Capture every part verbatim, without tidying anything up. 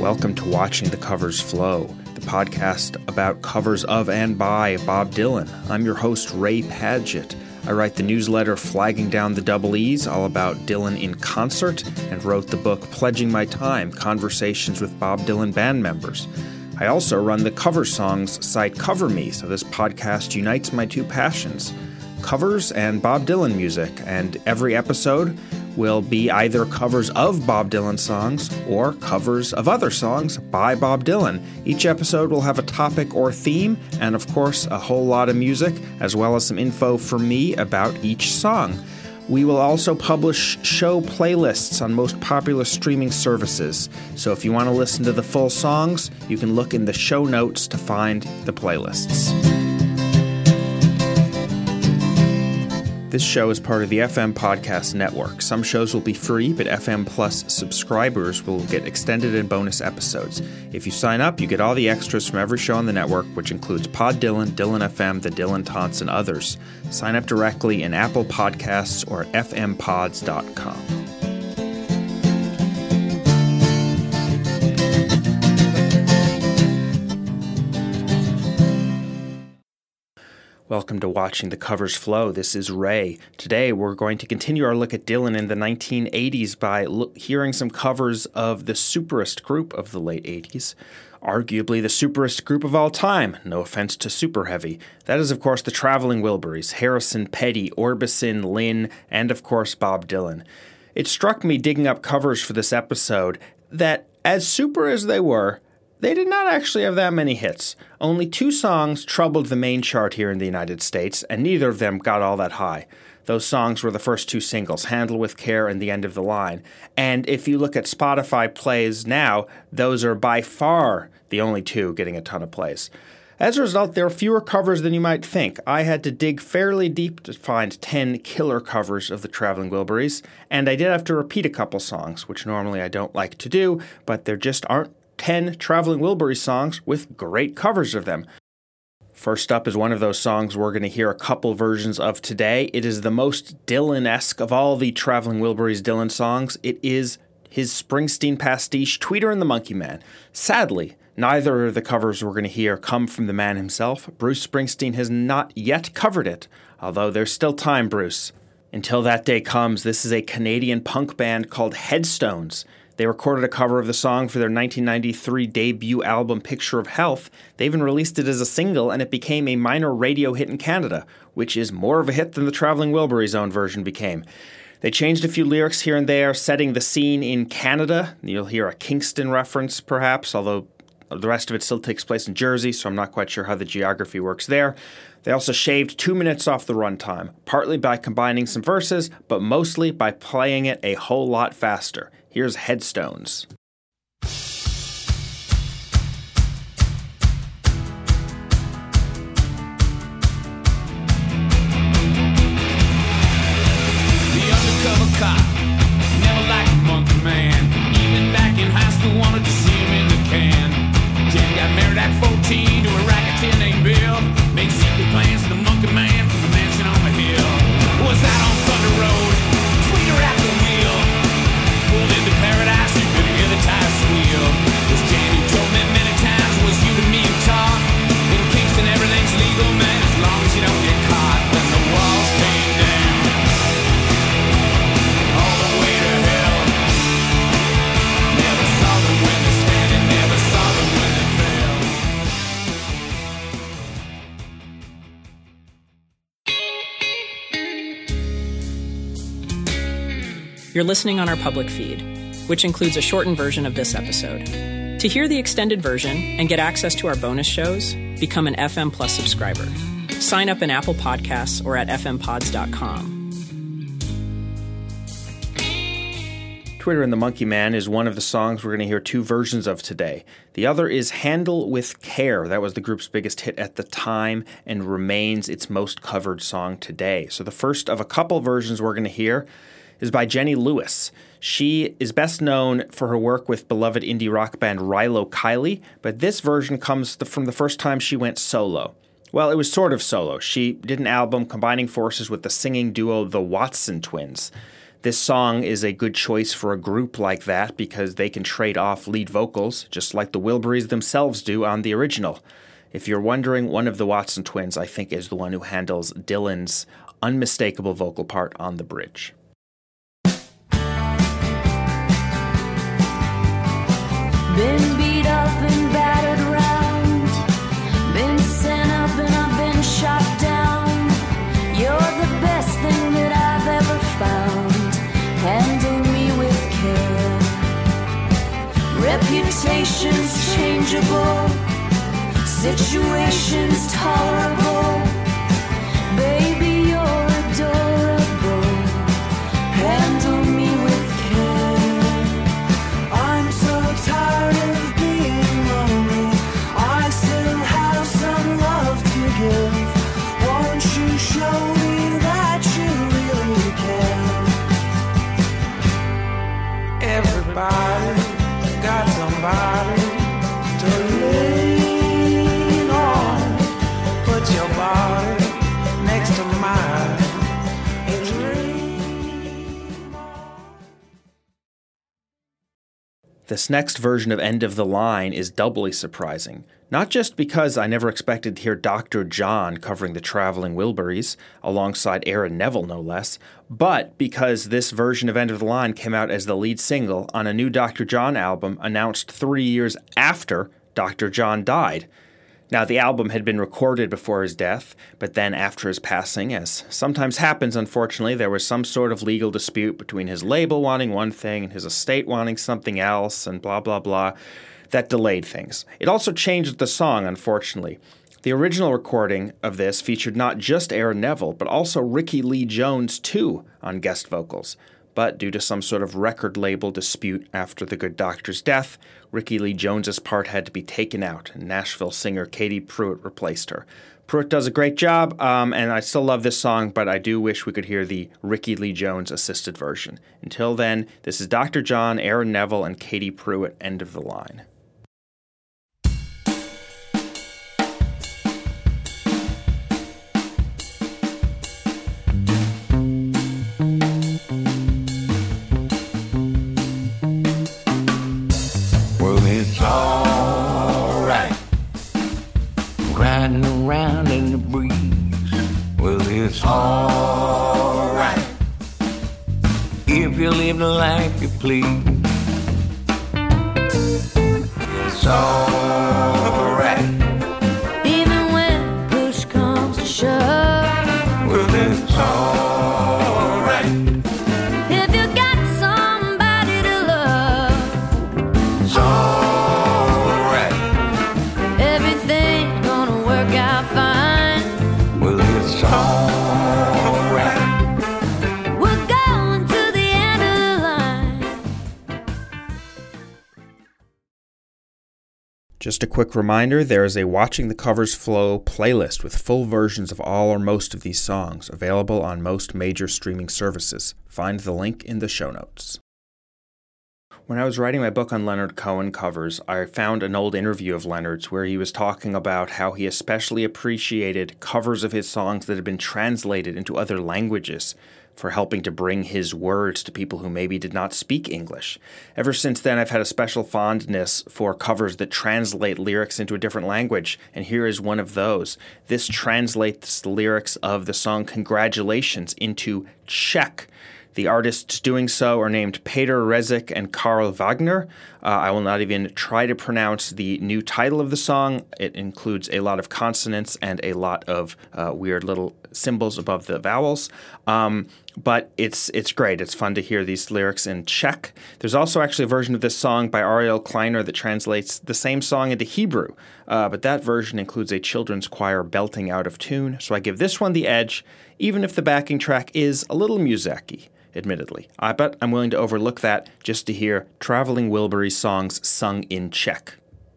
welcome to Watching the Covers Flow, the podcast about covers of and by Bob Dylan. I'm your host, Ray Padgett. I write the newsletter Flagging Down the Double E's, all about Dylan in concert, and wrote the book Pledging My Time, Conversations with Bob Dylan Band Members. I also run the cover songs site Cover Me, so this podcast unites my two passions, covers and Bob Dylan music, and every episode will be either covers of Bob Dylan songs or covers of other songs by Bob Dylan. Each episode will have a topic or theme, and of course a whole lot of music, as well as some info from me about each song. We will also publish show playlists on most popular streaming services, so if you want to listen to the full songs, you can look in the show notes to find the playlists. This show is part of the F M Podcast Network. Some shows will be free, but F M Plus subscribers will get extended and bonus episodes. If you sign up, you get all the extras from every show on the network, which includes Pod Dylan, Dylan F M, The Dylan Taunts, and others. Sign up directly in Apple Podcasts or at f m pods dot com. Welcome to Watching the Covers Flow. This is Ray. Today we're going to continue our look at Dylan in the nineteen eighties by lo- hearing some covers of the superest group of the late eighties. Arguably the superest group of all time, no offense to Super Heavy. That is, of course, the Traveling Wilburys, Harrison, Petty, Orbison, Lynn, and, of course, Bob Dylan. It struck me digging up covers for this episode that, as super as they were, they did not actually have that many hits. Only two songs troubled the main chart here in the United States, and neither of them got all that high. Those songs were the first two singles, Handle with Care and The End of the Line. And if you look at Spotify plays now, those are by far the only two getting a ton of plays. As a result, there are fewer covers than you might think. I had to dig fairly deep to find ten killer covers of the Traveling Wilburys, and I did have to repeat a couple songs, which normally I don't like to do, but there just aren't ten Traveling Wilburys songs with great covers of them. First up is one of those songs we're going to hear a couple versions of today. It is the most Dylan-esque of all the Traveling Wilburys Dylan songs. It is his Springsteen pastiche, Tweeter and the Monkey Man. Sadly, neither of the covers we're going to hear come from the man himself. Bruce Springsteen has not yet covered it, although there's still time, Bruce. Until that day comes, this is a Canadian punk band called Headstones. They recorded a cover of the song for their nineteen ninety-three debut album, Picture of Health. They even released it as a single, and it became a minor radio hit in Canada, which is more of a hit than the Traveling Wilburys' own version became. They changed a few lyrics here and there, setting the scene in Canada. You'll hear a Kingston reference, perhaps, although the rest of it still takes place in Jersey, so I'm not quite sure how the geography works there. They also shaved two minutes off the runtime, partly by combining some verses, but mostly by playing it a whole lot faster. Here's Headstones. The undercover cop, never liked the monkey man. Even back in high school, wanted to see him in the can. Jen got married at fourteen to a racketeer named Bill. Made secret plans for the monkey man from the mansion on the hill. Was out on Thunder Road, Tweeter at the wheel. Pulled into paradise, you could hear the tires squeal. This Jan who told me many times was you to me and talk. In Kingston everything's legal, man, as long as you don't get caught. When the walls came down, all the way to hell. Never saw them when they're standing, never saw them when they fell. You're listening on our public feed, which includes a shortened version of this episode. To hear the extended version and get access to our bonus shows, become an F M Plus subscriber. Sign up in Apple Podcasts or at f m pods dot com. Tweeter and the Monkey Man is one of the songs we're going to hear two versions of today. The other is Handle with Care. That was the group's biggest hit at the time and remains its most covered song today. So the first of a couple versions we're going to hear is by Jenny Lewis. She is best known for her work with beloved indie rock band Rilo Kiley, but this version comes from the first time she went solo. Well, it was sort of solo. She did an album combining forces with the singing duo The Watson Twins. This song is a good choice for a group like that because they can trade off lead vocals, just like the Wilburys themselves do on the original. If you're wondering, one of the Watson twins, I think, is the one who handles Dylan's unmistakable vocal part on the bridge. Been beat up and battered around, been sent up and I've been shot down. You're the best thing that I've ever found. Handle me with care. Reputation's changeable, situation's tolerable. Baby, you're adorable. Handle me with care. I'm so tired of being lonely. I still have some love to give. Won't you show me that you really care? Everybody got somebody to lean on. Put your body next to mine and dream on. This next version of End of the Line is doubly surprising, not just because I never expected to hear Doctor John covering the Traveling Wilburys, alongside Aaron Neville no less, but because this version of End of the Line came out as the lead single on a new Doctor John album announced three years after Doctor John died. Now, the album had been recorded before his death, but then after his passing, as sometimes happens, unfortunately, there was some sort of legal dispute between his label wanting one thing and his estate wanting something else, and blah, blah, blah. That delayed things. It also changed the song, unfortunately. The original recording of this featured not just Aaron Neville, but also Ricky Lee Jones, too, on guest vocals. But due to some sort of record label dispute after the good doctor's death, Ricky Lee Jones's part had to be taken out, and Nashville singer Katie Pruitt replaced her. Pruitt does a great job, um, and I still love this song, but I do wish we could hear the Ricky Lee Jones assisted version. Until then, this is Doctor John, Aaron Neville, and Katie Pruitt, End of the Line. Riding around in the breeze, well, it's alright if you live the life you please. It's alright Even when push comes to shove, well, it's alright if you got somebody to love, It's alright everything's gonna work out fine. Well, it's alright We're going to the end of the line. Just a quick reminder, there is a Watching the Covers Flow playlist with full versions of all or most of these songs, available on most major streaming services. Find the link in the show notes. When I was writing my book on Leonard Cohen covers, I found an old interview of Leonard's where he was talking about how he especially appreciated covers of his songs that had been translated into other languages for helping to bring his words to people who maybe did not speak English. Ever since then, I've had a special fondness for covers that translate lyrics into a different language, and here is one of those. This translates the lyrics of the song Congratulations into Czech. The artists doing so are named Peter Rezik and Karl Wagner. Uh, I will not even try to pronounce the new title of the song. It includes a lot of consonants and a lot of uh, weird little symbols above the vowels. Um, but it's it's great. It's fun to hear these lyrics in Czech. There's also actually a version of this song by Ariel Kleiner that translates the same song into Hebrew. Uh, but that version includes a children's choir belting out of tune. So I give this one the edge, even if the backing track is a little music-y. Admittedly. I bet I'm willing to overlook that just to hear Traveling Wilbury songs sung in Czech.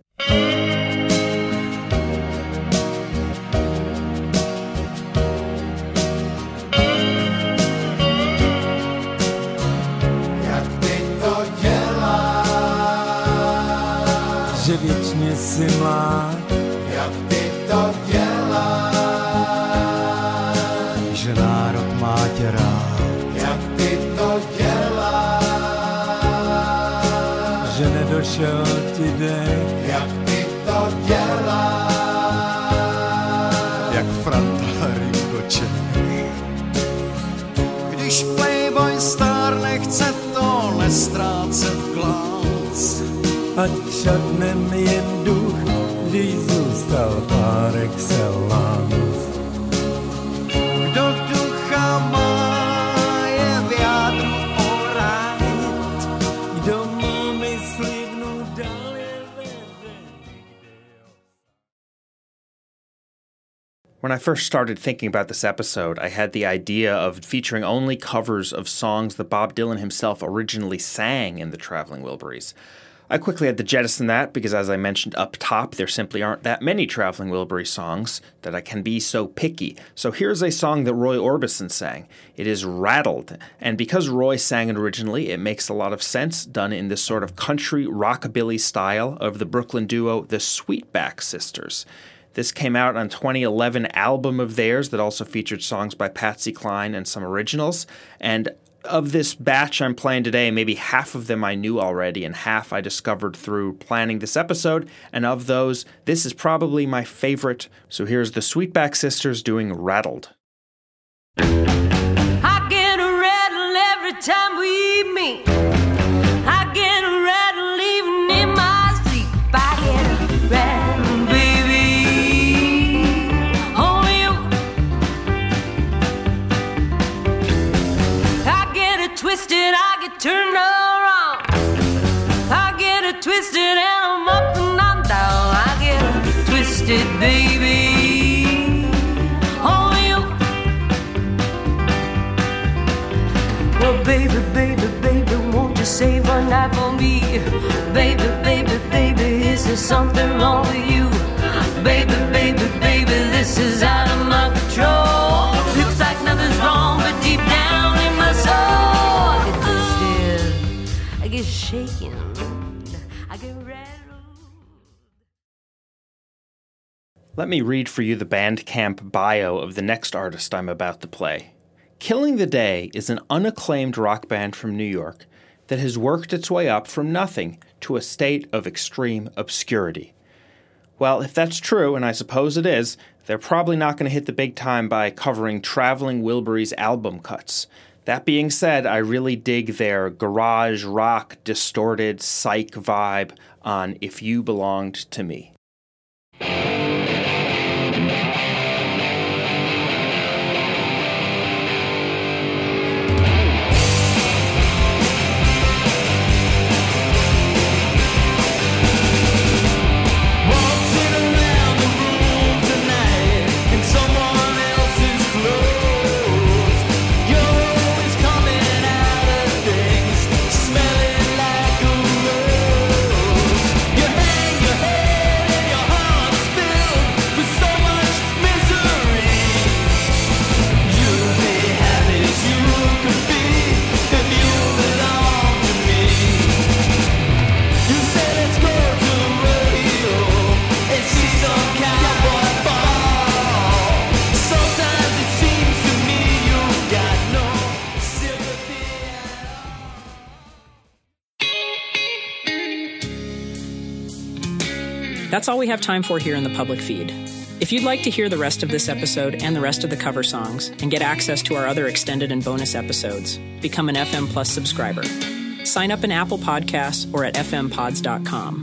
Že věčně si mlád, jak ty to děláš, že národ má tě rád. jak ty to děláš. přišel ti dech, jak ty to děláš. jak Franta Ringoček. Když playboy stárne, chce to nestrácet glás. Ať šatnem jen duch, když zůstal par excellence. Kdo ducha má, je v jádru alright. Kdo má mysli vnu dál je vede. When I first started thinking about this episode, I had the idea of featuring only covers of songs that Bob Dylan himself originally sang in the Traveling Wilburys. I quickly had to jettison that because, as I mentioned up top, there simply aren't that many Traveling Wilbury songs that I can be so picky. So here's a song that Roy Orbison sang. It is Rattled, and because Roy sang it originally, it makes a lot of sense, done in this sort of country rockabilly style of the Brooklyn duo The Sweetback Sisters. This came out on a twenty eleven album of theirs that also featured songs by Patsy Cline and some originals, and of this batch I'm playing today, maybe half of them I knew already and half I discovered through planning this episode, and of those, this is probably my favorite. So here's the Sweetback Sisters doing Rattled. I get a rattle every time we meet. I get a rattle even in my sleep. I get a rattle, baby. Only you. I get it twisted, I get turned around. I get it twisted and I'm up and I'm down. I get it twisted, baby. Only you. Well, baby, baby, baby, won't you save a night for me? Baby, baby, baby, is there something wrong with you? Baby, baby, baby, this is out of my control. Looks like nothing's wrong, but deep down in my soul, I get twisted, I get shaken, I get rattled. Let me read for you the Bandcamp bio of the next artist I'm about to play. Killing the Day is an unacclaimed rock band from New York that has worked its way up from nothing to a state of extreme obscurity. Well, if that's true, and I suppose it is, they're probably not going to hit the big time by covering Traveling Wilbury's album cuts. That being said, I really dig their garage rock, distorted psych vibe on If You Belonged to Me. Waltzing around the room tonight in someone else's clothes. You're always coming out of things smelling like a rose. You hang your head and your heart is filled with so much misery. You'll be happy as you could be if you belong to me. You say let's go to the rodeo and see some cowboy ball. Sometimes it seems to me you've got no sympathy at all. That's all we have time for here in the public feed. If you'd like to hear the rest of this episode and the rest of the cover songs and get access to our other extended and bonus episodes, become an F M Plus subscriber. Sign up in Apple Podcasts or at f m pods dot com.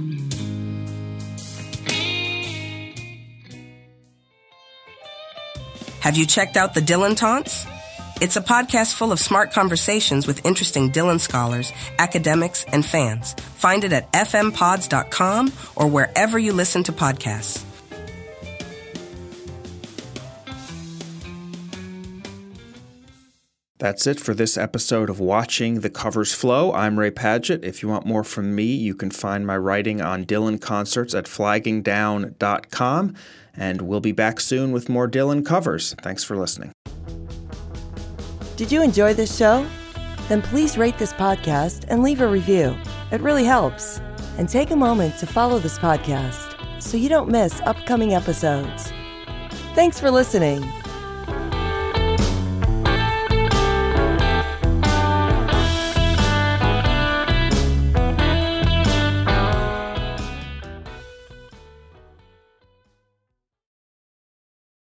Have you checked out the Dylan Taunts? It's a podcast full of smart conversations with interesting Dylan scholars, academics, and fans. Find it at f m pods dot com or wherever you listen to podcasts. That's it for this episode of Watching the Covers Flow. I'm Ray Padgett. If you want more from me, you can find my writing on Dylan concerts at flagging down dot com, and we'll be back soon with more Dylan covers. Thanks for listening. Did you enjoy this show? Then please rate this podcast and leave a review. It really helps. And take a moment to follow this podcast so you don't miss upcoming episodes. Thanks for listening.